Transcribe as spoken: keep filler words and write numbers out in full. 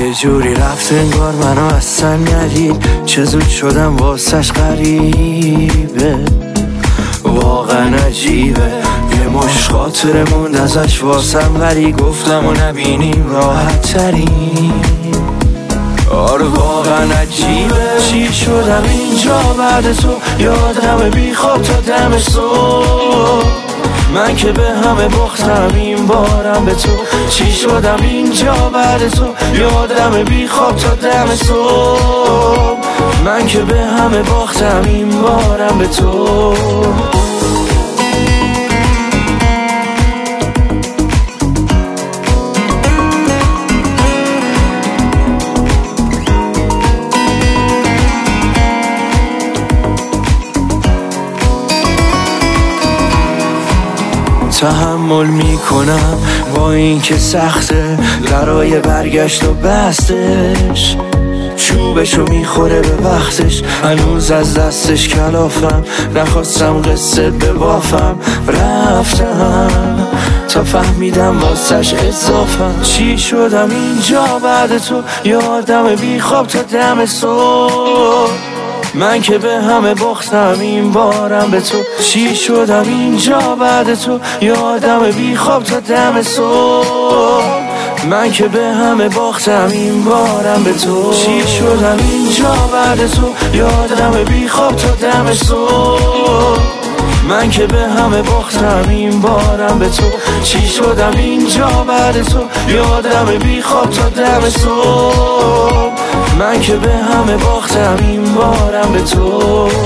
یه جوری رفت انگار منو اصلا ندید، چه زود شدم واسش غریبه، واقعا عجیبه. یه مش خاطره موند ازش واسم، ولی گفتم و نبینیم راحت ترین. آره واقعا عجیبه چی شدم اینجا بعد تو، یادم بی خواب تا دم صبح. من که به همه باختم این بارم به تو، چی شدم اینجا بعد تو، یادم بی خواب تا دم صبح. من که به همه باختم این بارم به تو. تحمل میکنم با این که سخته، درای برگشت و بستش، چوبشو میخوره به وقتش، هنوز از دستش کلافم، نخواستم قصه ببافم، رفتم تا فهمیدم واسش اضافم. چی شدم اینجا بعد تو، یادم بی خواب تا دم صبح. من که به همه باختم این بارم به تو، چی شدم اینجا بعد تو، یادم بی خواب تا دم صبح. من که به همه باختم این بارم به تو، چی شدم اینجا بعد تو، یادم بی خواب تا دم صبح. من که به همه باختم این بارم به تو، چی شدم اینجا بعد تو، یادم بی خواب تا دم صبح. من که به همه باختم این بارم به تو.